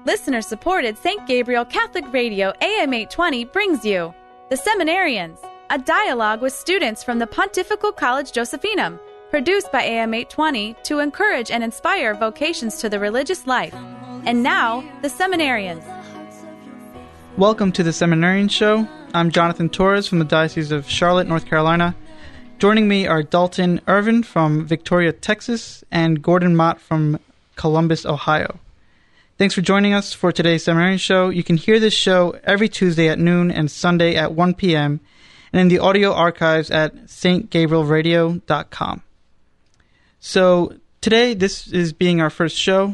Listener-supported St. Gabriel Catholic Radio AM 820 brings you The Seminarians, a dialogue with students from the Pontifical College Josephinum, produced by AM 820 to encourage and inspire vocations to the religious life. And now, The Seminarians. Welcome to The Seminarian Show. I'm Jonathan Torres from the Diocese of Charlotte, North Carolina. Joining me are Dalton Irvin from Victoria, Texas, and Gordon Mott from Columbus, Ohio. Thanks for joining us for today's Seminarian Show. You can hear this show every Tuesday at noon and Sunday at 1 p.m. and in the audio archives at stgabrielradio.com. So today, this is being our first show.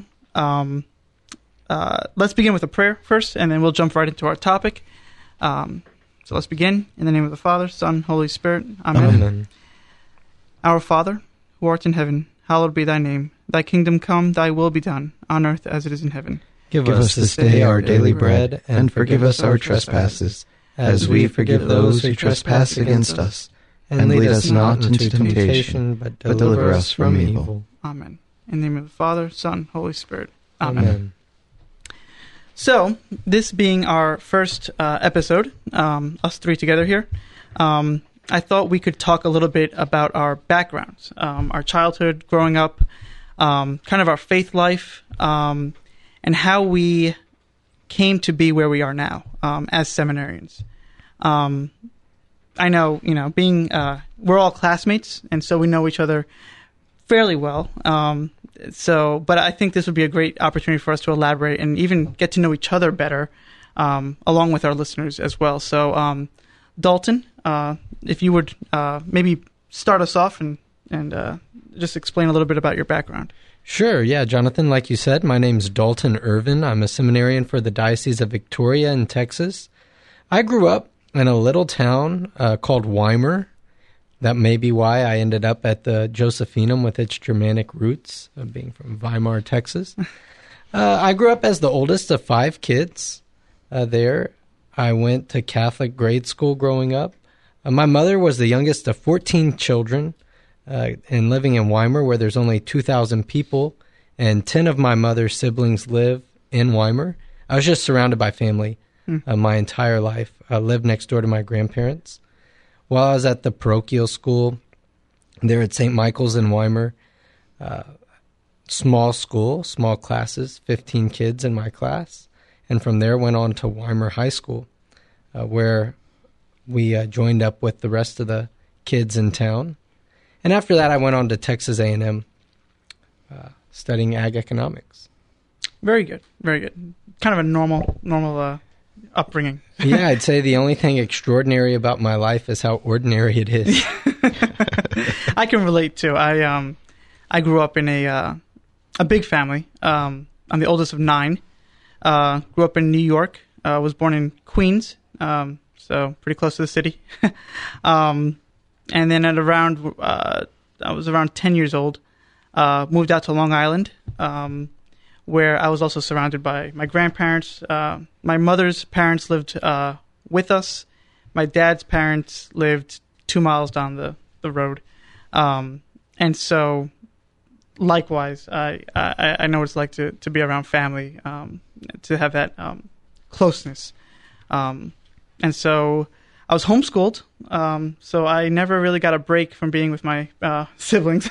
Let's begin with a prayer first, and then we'll jump right into our topic. So let's begin. In the name of the Father, Son, Holy Spirit. Amen. Amen. Our Father, who art in heaven, hallowed be thy name. Thy kingdom come, thy will be done, on earth as it is in heaven. Give us this day our daily bread, and forgive us our trespasses, as we forgive those who trespass against us. And lead us not into temptation, but deliver us from evil. Amen. In the name of the Father, Son, Holy Spirit. Amen. Amen. So, this being our first episode, us three together here, I thought we could talk a little bit about our backgrounds, our childhood, growing up, kind of our faith life, and how we came to be where we are now as seminarians. I know, being we're all classmates, and so we know each other fairly well. But I think this would be a great opportunity for us to elaborate and even get to know each other better, along with our listeners as well. So, Dalton, if you would maybe start us off and just explain a little bit about your background. Sure, yeah, Jonathan, like you said, my name's Dalton Irvin. I'm a seminarian for the Diocese of Victoria in Texas. I grew up in a little town called Weimar. That may be why I ended up at the Josephinum with its Germanic roots, being from Weimar, Texas. I grew up as the oldest of 5 kids there. I went to Catholic grade school growing up. My mother was the youngest of 14 children, and living in Weimar, where there's only 2,000 people, and 10 of my mother's siblings live in Weimar. I was just surrounded by family my entire life. I lived next door to my grandparents. While I was at the parochial school there at St. Michael's in Weimar, small school, small classes, 15 kids in my class. And from there went on to Weimar High School, where we joined up with the rest of the kids in town. And after that, I went on to Texas A&M, studying ag economics. Very good, very good. Kind of a normal upbringing. Yeah, I'd say the only thing extraordinary about my life is how ordinary it is. I can relate too. I grew up in a big family. I'm the oldest of 9. Grew up in New York. Was born in Queens, so pretty close to the city. And then at around, I was around 10 years old, moved out to Long Island, where I was also surrounded by my grandparents. My mother's parents lived with us. My dad's parents lived 2 miles down the road. And so, likewise, I know what it's like to be around family, to have that closeness. And so I was homeschooled, so I never really got a break from being with my siblings.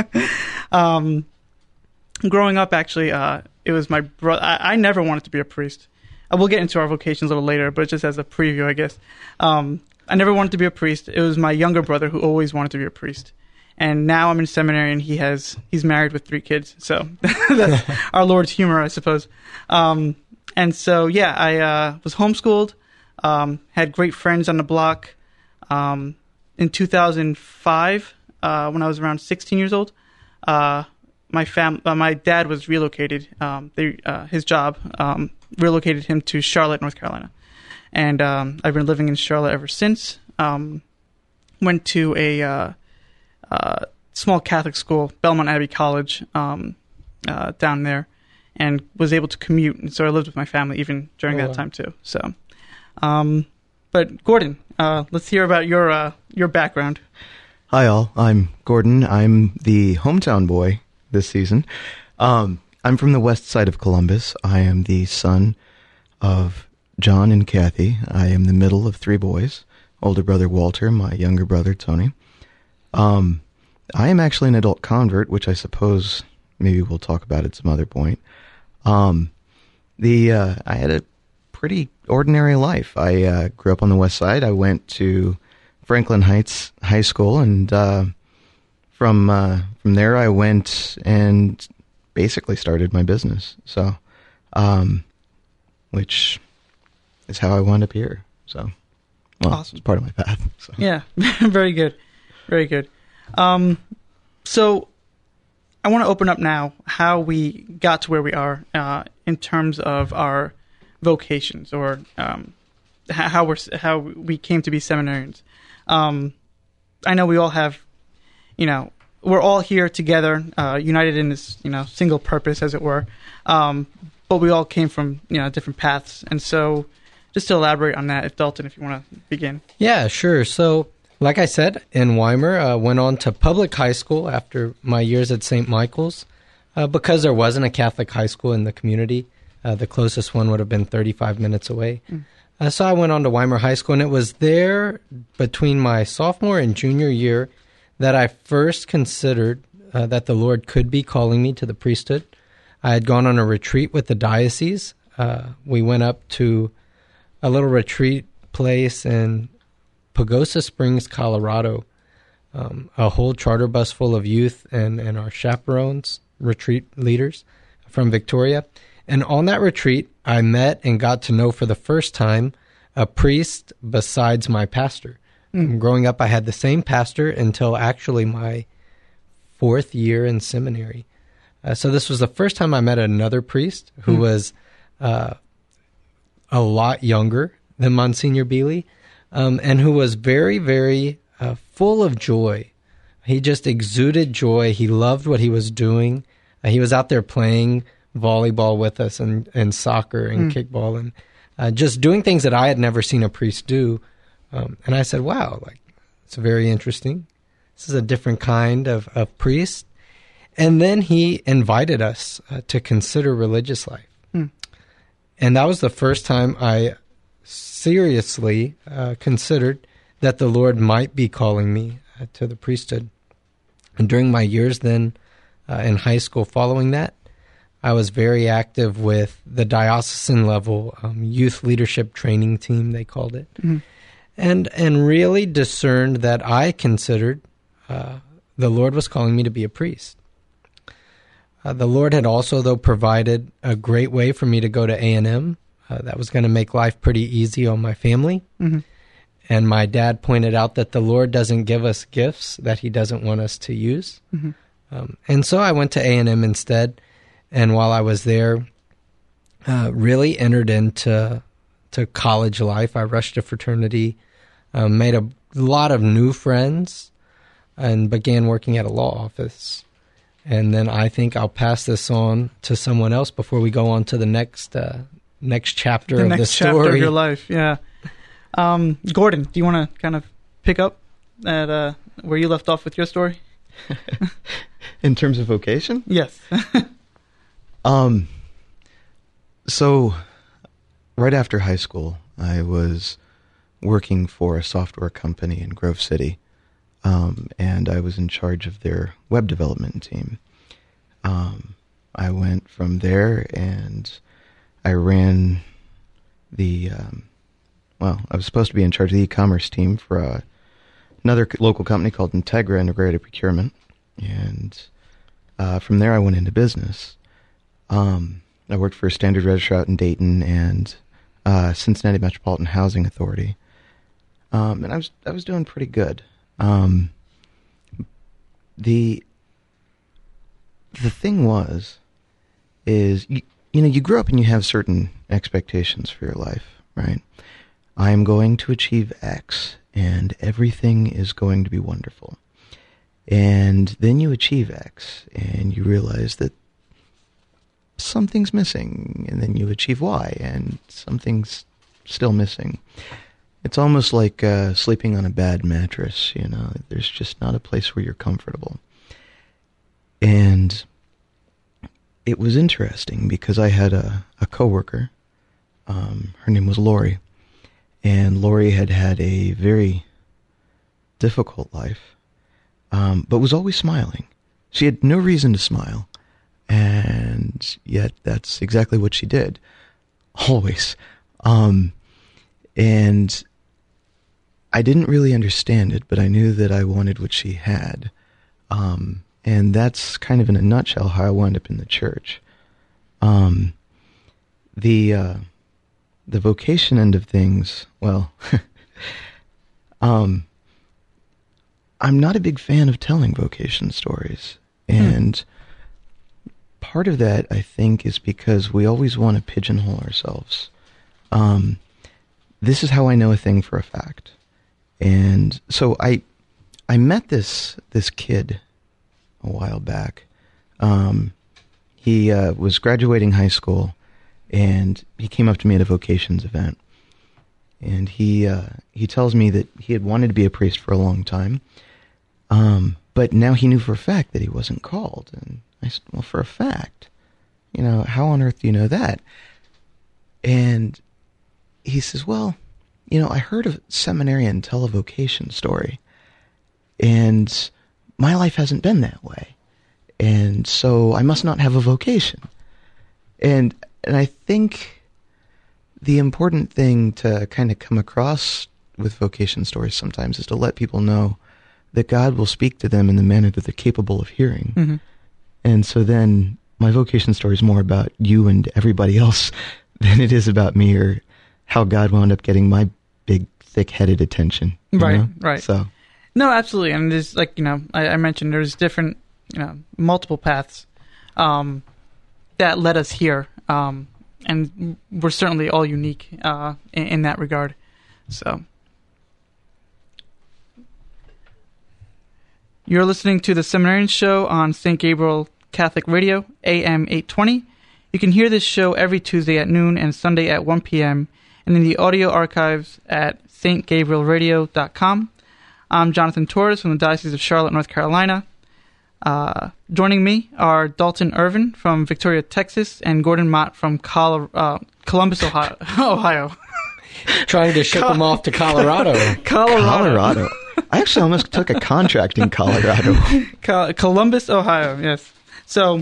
Growing up, actually, it was my brother. I never wanted to be a priest. We'll get into our vocations a little later, but just as a preview, I guess. I never wanted to be a priest. It was my younger brother who always wanted to be a priest. And now I'm in seminary, and he's married with 3 kids. So that's our Lord's humor, I suppose. And so, yeah, I was homeschooled, had great friends on the block. In 2005, when I was around 16 years old, my dad was relocated. His job relocated him to Charlotte, North Carolina, and I've been living in Charlotte ever since. Went to a small Catholic school, Belmont Abbey College, down there, and was able to commute. And so I lived with my family even during that time too. So, but Gordon, let's hear about your background. Hi all, I'm Gordon. I'm the hometown boy this season. I'm from the west side of Columbus. I am the son of John and Kathy. I am the middle of 3 boys. Older brother Walter, my younger brother Tony. I am actually an adult convert, which I suppose maybe we'll talk about at some other point. I had a pretty ordinary life. I grew up on the west side. I went to Franklin Heights High School, and from there I went and basically started my business. So, which is how I wound up here. So, well, awesome. It's part of my path. So. Yeah, very good. Very good. So I want to open up now how we got to where we are in terms of our vocations, or how we came to be seminarians. I know we all have, we're all here together, united in this, single purpose, as it were. But we all came from, different paths. And so just to elaborate on that, Dalton, if you want to begin. Yeah, sure. So, like I said, in Weimar, went on to public high school after my years at St. Michael's, because there wasn't a Catholic high school in the community. The closest one would have been 35 minutes away. So I went on to Weimar High School, and it was there between my sophomore and junior year that I first considered that the Lord could be calling me to the priesthood. I had gone on a retreat with the diocese. We went up to a little retreat place in Pagosa Springs, Colorado, a whole charter bus full of youth and our chaperones, retreat leaders from Victoria. And on that retreat, I met and got to know for the first time a priest besides my pastor. Growing up, I had the same pastor until actually my 4th year in seminary. So this was the first time I met another priest who was a lot younger than Monsignor Bealey, and who was very, very full of joy. He just exuded joy. He loved what he was doing. He was out there playing volleyball with us and soccer and kickball and just doing things that I had never seen a priest do. And I said, wow, it's very interesting. This is a different kind of priest. And then he invited us to consider religious life. And that was the first time I seriously considered that the Lord might be calling me to the priesthood. And during my years then in high school following that, I was very active with the diocesan level youth leadership training team, they called it, and really discerned that I considered the Lord was calling me to be a priest. The Lord had also, though, provided a great way for me to go to A&M. That was going to make life pretty easy on my family. And my dad pointed out that the Lord doesn't give us gifts that he doesn't want us to use. And so I went to A&M instead. And while I was there, really entered into college life. I rushed to fraternity, made a lot of new friends, and began working at a law office. And then I think I'll pass this on to someone else before we go on to the next chapter of the story. The next chapter of your life, yeah. Gordon, do you want to kind of pick up at where you left off with your story? In terms of vocation? Yes. So right after high school, I was working for a software company in Grove City, and I was in charge of their web development team. I went from there and I ran I was supposed to be in charge of the e-commerce team for another local company called Integra Integrated Procurement. And from there I went into business. I worked for a Standard Register out in Dayton and Cincinnati Metropolitan Housing Authority. And I was doing pretty good. The thing is you grow up and you have certain expectations for your life, right? I am going to achieve X and everything is going to be wonderful. And then you achieve X and you realize that something's missing, and then you achieve Y and something's still missing. It's almost like sleeping on a bad mattress, There's just not a place where you're comfortable. And it was interesting because I had a coworker. Her name was Lori, and Lori had had a very difficult life, but was always smiling. She had no reason to smile, and yet that's exactly what she did, always. And I didn't really understand it, but I knew that I wanted what she had. And that's kind of in a nutshell how I wound up in the church. The vocation end of things, well, I'm not a big fan of telling vocation stories. And part of that, I think, is because we always want to pigeonhole ourselves. This is how I know a thing for a fact. And so I met this kid a while back. He was graduating high school, and he came up to me at a vocations event. And he tells me that he had wanted to be a priest for a long time, but now he knew for a fact that he wasn't called. And I said, well, for a fact, how on earth do you know that? And he says, well, I heard a seminarian tell a vocation story, and my life hasn't been that way. And so I must not have a vocation. And I think the important thing to kind of come across with vocation stories sometimes is to let people know that God will speak to them in the manner that they're capable of hearing. Mm-hmm. And so then my vocation story is more about you and everybody else than it is about me or how God wound up getting my big, thick-headed attention. Right, right. So, no, absolutely. And there's I mentioned there's different, multiple paths that led us here. And we're certainly all unique in that regard. So, you're listening to the Seminarian Show on St. Gabriel Catholic Radio, AM 820. You can hear this show every Tuesday at noon and Sunday at 1 p.m. and in the audio archives at stgabrielradio.com. I'm Jonathan Torres from the Diocese of Charlotte, North Carolina. Joining me are Dalton Irvin from Victoria, Texas, and Gordon Mott from Columbus, Ohio. Trying to ship them off to Colorado. Colorado. I actually almost took a contract in Colorado. Columbus, Ohio, yes. So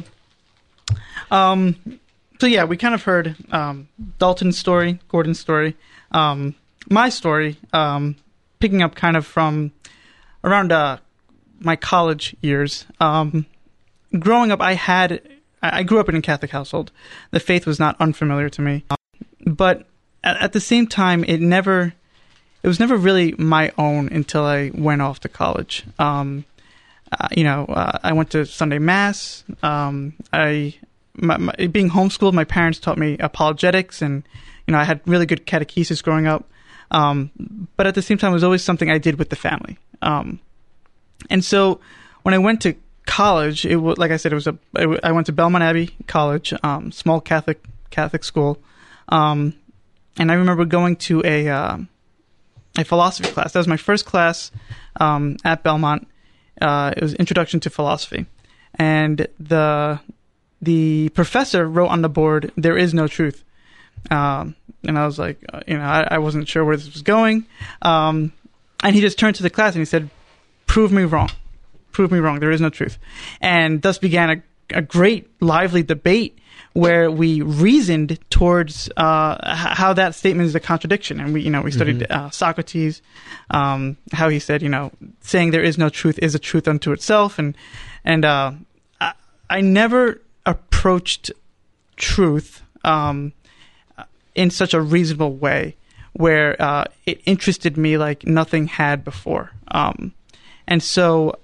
yeah, we kind of heard Dalton's story, Gordon's story, my story, picking up kind of from around my college years. Growing up, I grew up in a Catholic household. The faith was not unfamiliar to me, but at the same time, it was never really my own until I went off to college. I went to Sunday Mass. Being homeschooled, my parents taught me apologetics, and I had really good catechesis growing up. But at the same time, it was always something I did with the family. And so when I went to college, it was, like I said, I went to Belmont Abbey College, small Catholic school, and I remember going to a philosophy class. That was my first class at Belmont. It was Introduction to Philosophy, and the professor wrote on the board, "There is no truth," and I was like, I wasn't sure where this was going, and he just turned to the class and he said, "Prove me wrong. Prove me wrong. There is no truth." And thus began a great, lively debate where we reasoned towards how that statement is a contradiction. And we studied Socrates, how he said, saying there is no truth is a truth unto itself. And I never approached truth in such a reasonable way where it interested me like nothing had before. And so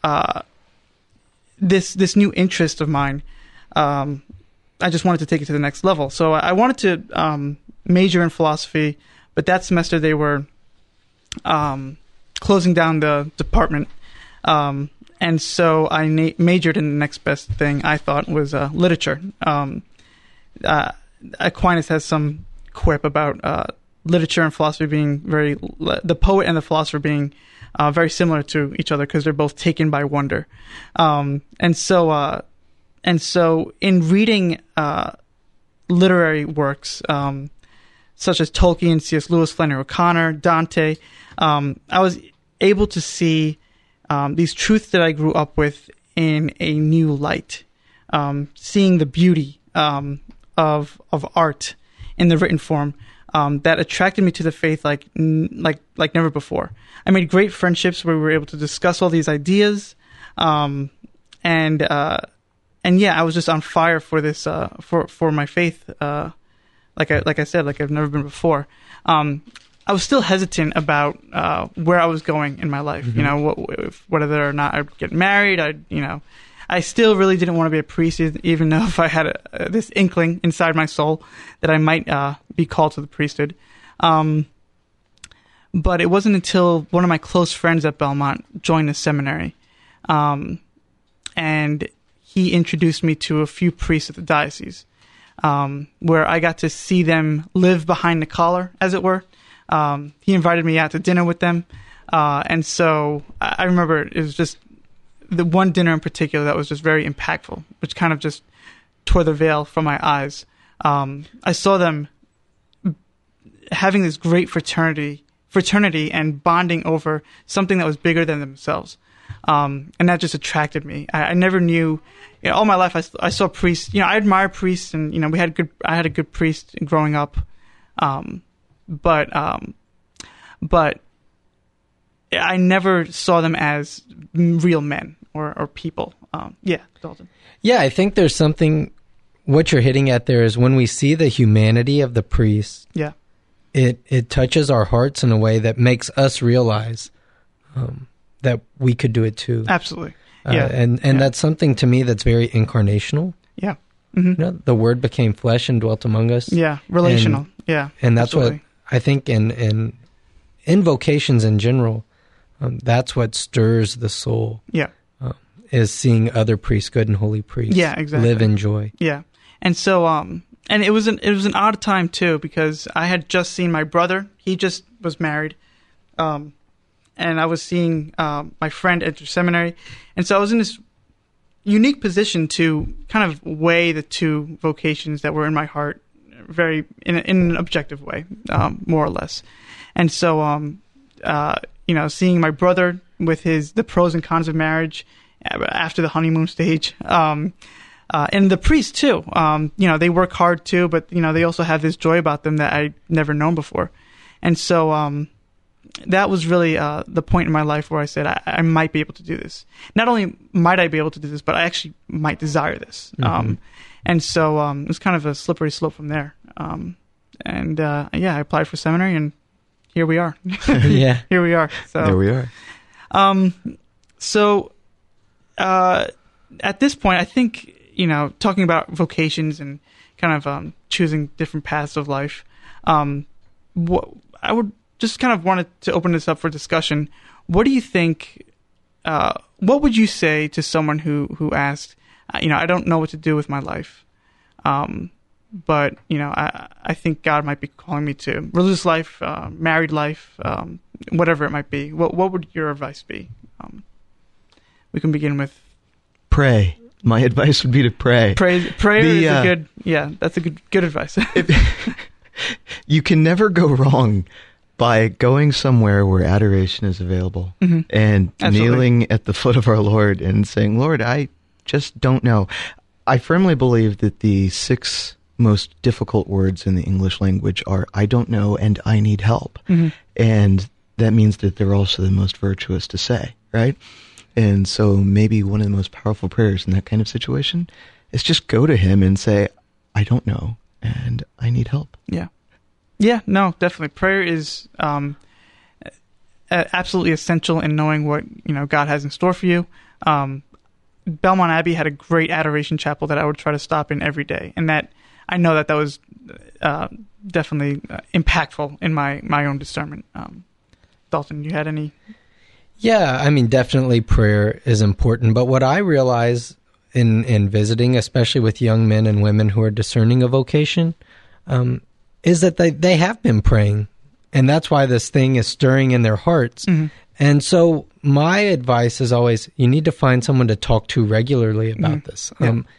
this new interest of mine, I just wanted to take it to the next level. So I wanted to major in philosophy, but that semester they were closing down the department. And so I majored in the next best thing I thought was literature. Aquinas has some quip about literature and philosophy being the poet and the philosopher being very similar to each other because they're both taken by wonder. And And so in reading literary works such as Tolkien, C.S. Lewis, Flannery O'Connor, Dante, I was able to see these truths that I grew up with in a new light, seeing the beauty of art in the written form that attracted me to the faith like never before. I made great friendships where we were able to discuss all these ideas, and yeah, I was just on fire for this for my faith. Like I said, like I've never been before. I was still hesitant about where I was going in my life. Mm-hmm. You know, whether or not I'd get married. I still really didn't want to be a priest, even though if I had this inkling inside my soul that I might be called to the priesthood. But it wasn't until one of my close friends at Belmont joined the seminary, and he introduced me to a few priests at the diocese, where I got to see them live behind the collar, as it were. He invited me out to dinner with them, and so I remember it was just the one dinner in particular that was just very impactful, which kind of just tore the veil from my eyes. I saw them having this great fraternity and bonding over something that was bigger than themselves. And that just attracted me. I never knew, all my life I saw priests, I admire priests, and, I had a good priest growing up. But I never saw them as real men or people. Yeah, Dalton. Yeah, I think there's something, what you're hitting at there is when we see the humanity of the priest, yeah, it touches our hearts in a way that makes us realize that we could do it too. Absolutely. Yeah. And that's something to me that's very incarnational. Yeah. Mm-hmm. The Word became flesh and dwelt among us. Yeah, relational. And that's absolutely. What I think in vocations in general, that's what stirs the soul. Yeah. Is seeing other priests, good and holy priests, yeah, exactly. live in joy. Yeah. And so, and it was an odd time too, because I had just seen my brother. He just was married. And I was seeing my friend enter seminary. And so I was in this unique position to kind of weigh the two vocations that were in my heart very in an objective way, more or less. And so, seeing my brother with the pros and cons of marriage after the honeymoon stage, and the priest too, they work hard too, but, they also have this joy about them that I'd never known before. And so, that was really the point in my life where I said I might be able to do this. Not only might I be able to do this, but I actually might desire this. Mm-hmm. And so it was kind of a slippery slope from there. I applied for seminary, and here we are. Yeah, here we are. So there we are. At this point, I think talking about vocations and kind of choosing different paths of life. What I would just kind of wanted to open this up for discussion. What do you think, what would you say to someone who asked, I don't know what to do with my life, but, I think God might be calling me to religious life, married life, whatever it might be. What would your advice be? We can begin with... Pray. My advice would be to pray. Prayer is a good, that's a good advice. You can never go wrong by going somewhere where adoration is available, mm-hmm. and Absolutely. Kneeling at the foot of our Lord and saying, Lord, I just don't know. I firmly believe that the 6 most difficult words in the English language are I don't know and I need help. Mm-hmm. And that means that they're also the most virtuous to say, right? And so maybe one of the most powerful prayers in that kind of situation is just go to him and say, I don't know and I need help. Yeah. Yeah, no, definitely. Prayer is absolutely essential in knowing what God has in store for you. Belmont Abbey had a great adoration chapel that I would try to stop in every day, and that I know that was definitely impactful in my own discernment. Dalton, you had any? Yeah, I mean, definitely prayer is important, but what I realize in visiting, especially with young men and women who are discerning a vocation, is that they have been praying, and that's why this thing is stirring in their hearts. Mm-hmm. And so my advice is always, you need to find someone to talk to regularly about mm-hmm. this.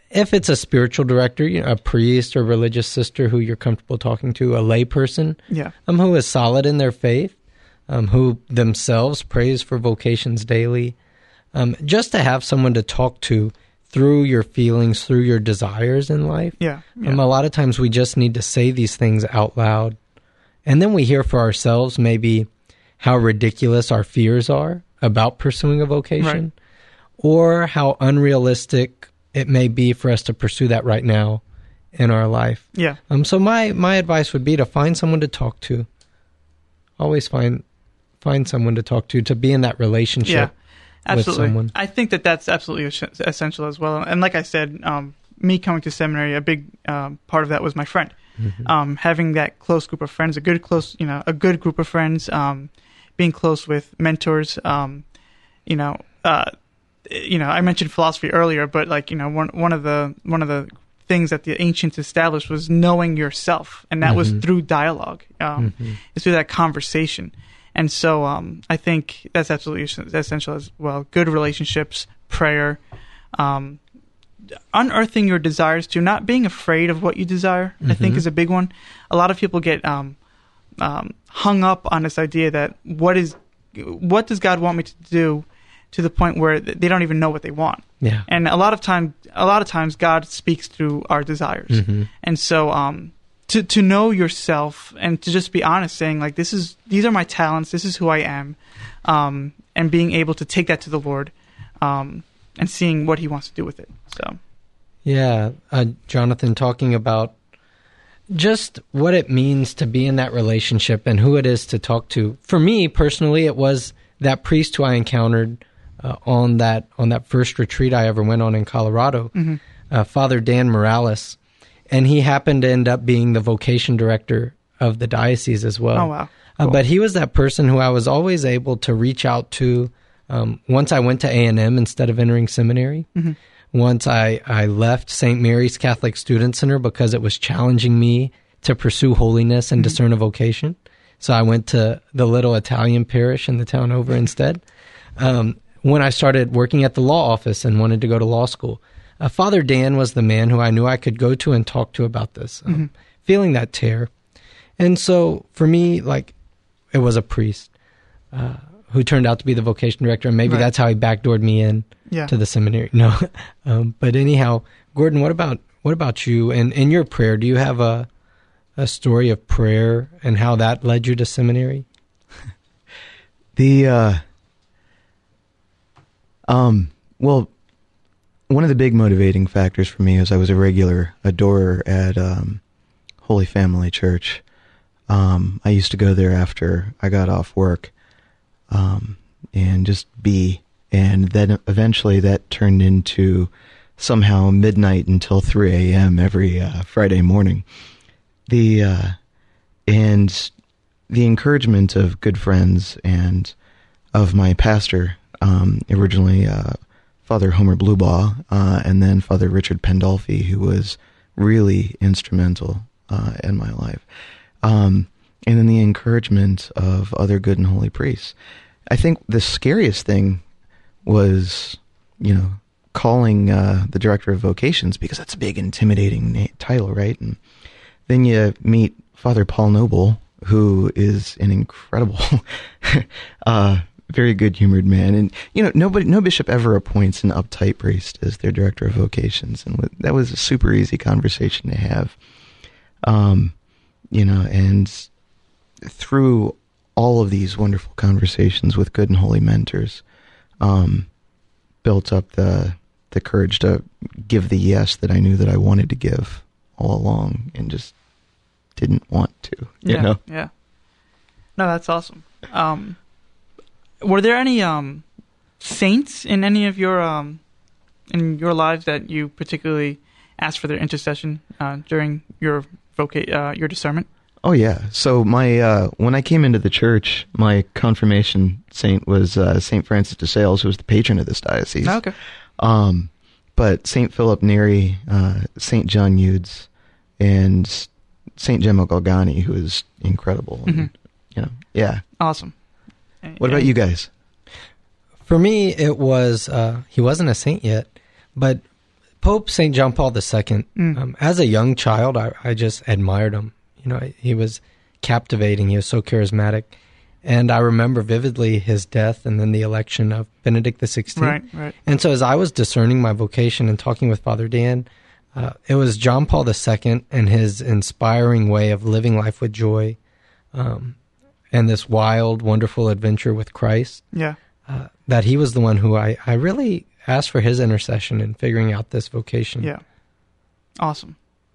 if it's a spiritual director, a priest or religious sister who you're comfortable talking to, a lay person, who is solid in their faith, who themselves prays for vocations daily, just to have someone to talk to through your feelings, through your desires in life. A lot of times we just need to say these things out loud, and then we hear for ourselves maybe how ridiculous our fears are about pursuing a vocation, or how unrealistic it may be for us to pursue that right now in our life. So my advice would be to find someone to talk to. Always find someone to talk to be in that relationship with someone. I think that's absolutely essential as well. And like I said, me coming to seminary, a big part of that was my friend. Having that close group of friends, a good group of friends, being close with mentors. I mentioned philosophy earlier, but one of the things that the ancients established was knowing yourself, and that was through dialogue. It's through that conversation. And so I think that's absolutely essential as well. Good relationships, prayer, unearthing your desires too, not being afraid of what you desire, I think is a big one. A lot of people get hung up on this idea that what does God want me to do, to the point where they don't even know what they want. And a lot of times God speaks through our desires. And so to know yourself and to just be honest, saying like, these are my talents, this is who I am, and being able to take that to the Lord, and seeing what He wants to do with it. So, Jonathan, talking about just what it means to be in that relationship and who it is to talk to. For me personally, it was that priest who I encountered on that first retreat I ever went on in Colorado, Father Dan Morales. And he happened to end up being the vocation director of the diocese as well. Oh, wow. Cool. But he was that person who I was always able to reach out to once I went to A&M instead of entering seminary. Once I left St. Mary's Catholic Student Center because it was challenging me to pursue holiness and discern a vocation. So I went to the little Italian parish in the town over instead. When I started working at the law office and wanted to go to law school, Father Dan was the man who I knew I could go to and talk to about this, feeling that tear. And so for me, it was a priest who turned out to be the vocation director, and maybe that's how he backdoored me in to the seminary. No, but anyhow, Gordon, what about you? And in your prayer, do you have a story of prayer and how that led you to seminary? Well, one of the big motivating factors for me is I was a regular adorer at Holy Family Church. I used to go there after I got off work and just be. And then eventually that turned into somehow midnight until 3 a.m. every Friday morning. And the encouragement of good friends and of my pastor, originally Father Homer Blubaugh, and then Father Richard Pandolfi, who was really instrumental in my life. And then the encouragement of other good and holy priests. I think the scariest thing was, calling the director of vocations, because that's a big, intimidating title, right? And then you meet Father Paul Noble, who is an incredible, very good-humored man. And, no bishop ever appoints an uptight priest as their director of vocations. And that was a super easy conversation to have. And through all of these wonderful conversations with good and holy mentors, built up the courage to give the yes that I knew that I wanted to give all along and just didn't want to, you know? Yeah. No, that's awesome. Were there any saints in any of your in your lives that you particularly asked for their intercession during your discernment? Oh yeah. So my when I came into the church, my confirmation saint was Saint Francis de Sales, who was the patron of this diocese. Oh, okay. But Saint Philip Neri, Saint John Eudes, and Saint Gemma Galgani, who is incredible. And, yeah. Awesome. What about you guys? For me, it was, he wasn't a saint yet, but Pope St. John Paul II, as a young child, I just admired him. You know, he was captivating. He was so charismatic. And I remember vividly his death and then the election of Benedict XVI. Right. And so as I was discerning my vocation and talking with Father Dan, it was John Paul II and his inspiring way of living life with joy and this wild, wonderful adventure with Christ. Yeah. That he was the one who I really asked for his intercession in figuring out this vocation. Yeah. Awesome.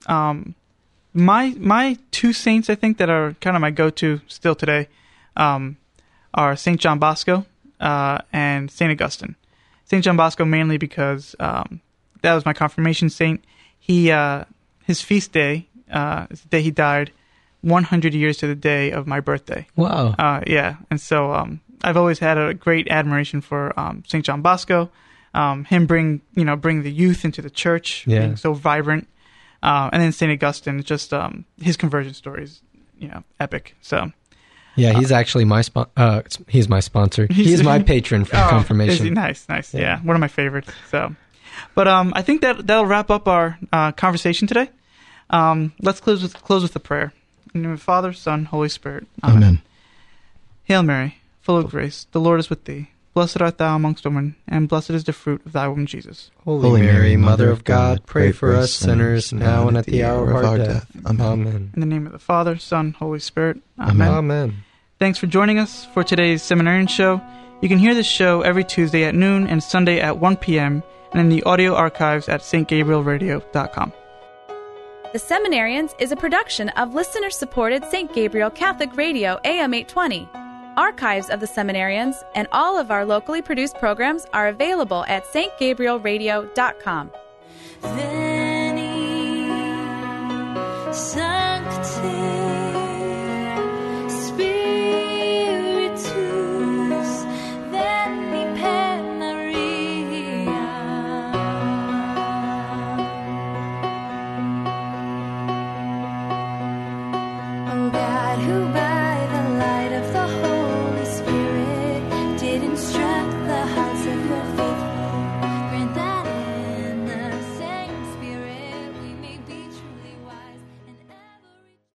My two saints, I think, that are kind of my go-to still today are St. John Bosco and St. Augustine. St. John Bosco mainly because that was my confirmation saint. His feast day is the day he died, 100 years to the day of my birthday. Wow. Yeah, and so I've always had a great admiration for St. John Bosco. Him bring the youth into the church, being so vibrant. And then St. Augustine, just his conversion story is epic. So. Yeah, he's actually he's my sponsor. He's my patron for confirmation. Nice. Yeah, one of my favorites. So, but I think that'll wrap up our conversation today. Let's close with a prayer. In the name of the Father, Son, Holy Spirit. Amen. Hail Mary, full of grace, the Lord is with thee. Blessed art thou amongst women, and blessed is the fruit of thy womb, Jesus. Holy Mary, Mother of God, pray for us sinners now and at the hour of our death. Amen. In the name of the Father, Son, Holy Spirit. Amen. Thanks for joining us for today's Seminarian Show. You can hear this show every Tuesday at noon and Sunday at 1 p.m. and in the audio archives at stgabrielradio.com. The Seminarians is a production of listener-supported St. Gabriel Catholic Radio AM 820. Archives of the Seminarians and all of our locally produced programs are available at stgabrielradio.com.